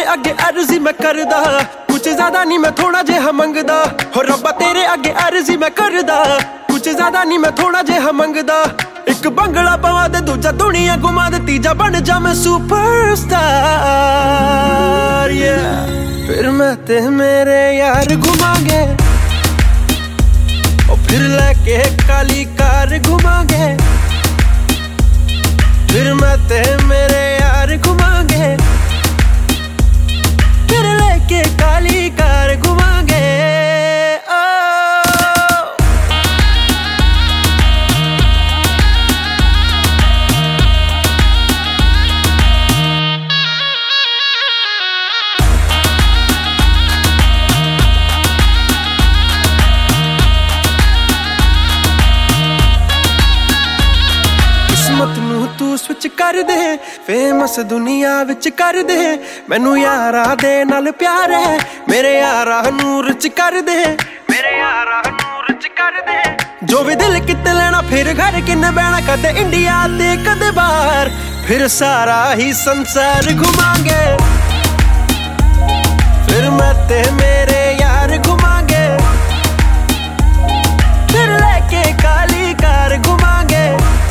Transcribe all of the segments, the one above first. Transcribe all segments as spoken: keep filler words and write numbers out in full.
अगे अर्जी मैं करदा, कुछ ज्यादा नहीं मैं थोड़ा जेहा मंगदा। हो रब्बा तेरे अगे अर्जी मैं करदा, कुछ ज्यादा नहीं मैं थोड़ा जेहा मंगदा। एक बंगला पवा दे, दूजा दुनिया घुमा दे, तीजा बन जा मैं सुपरस्टार। yeah. फिर मैं ते मेरे यार घुमांगे, और फिर लेके काली कार घुमांगे। फिर मैं ते मेरे यार घुमांगे, फिर लेके काली कार घुमांगे। किस्मत नू तू स्विच कर दे, फेमस दुनिया विच कर दे। मैनू यारा दे नाल प्यार है, मेरे यारा नू रिच कर दे, मेरे यारा नू रिच कर दे। जो भी दिल किते लेना, फिर घर किन्ने बहना, कदे इंडिया ते कदे बाहर। फिर सारा ही संसार घुमांगे, फिर मैं ते मेरे यार घुमांगे, फिर लेके काली कार घुमांगे,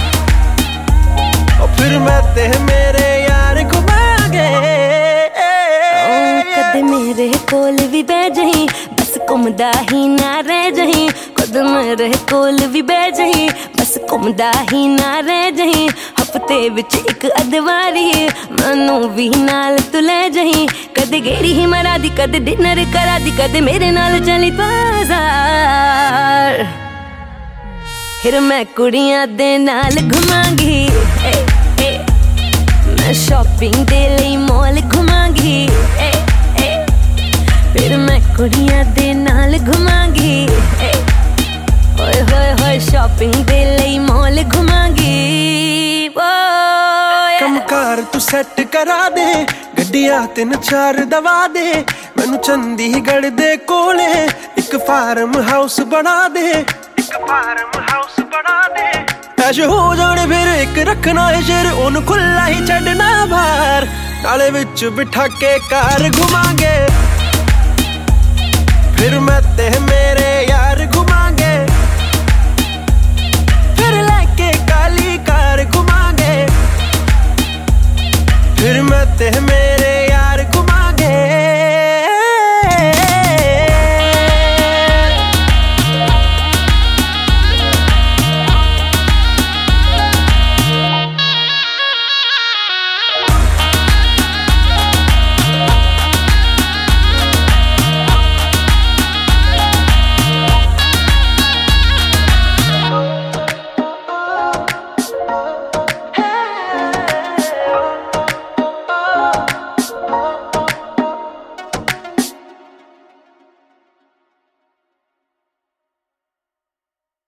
फिर मैं ते मेरे यार घुमांगे। कदे मेरे कोल भी बह जही, बस घुमदा ही ना रह जही। कदे मेरे कोल भी बह जही, बस घुमदा ही ना रह जही। हफ्ते विच एक अदवारी मैनू भी नाल तू ले जही। कदे गेड़ी ही मरा दी, कदे डिनर करा दी, कदे मेरे नाल चली बाजार। फिर मैं कुड़ियां दे नाल घुमांगी, मैं शॉपिंग दे लई मॉल घुमांगी। फिर मैं कुड़ियां दे नाल घुमांगी, होए होए होए शॉपिंग दे लई मॉल घुमांगी। कमकार तू सेट करा दे, गड्डियां तीन चार दवा दे। मैनू चंडीगढ़ दे कोले एक फार्म हाउस बना दे, एक फार्म हाउस बना दे। ऐश हो जाने फिर एक रखना है शेर, ओनू खुला ही छड़ना बाहर। नाले विच बिठा के कार घुमांगे, फिर मैं ते मेरे यार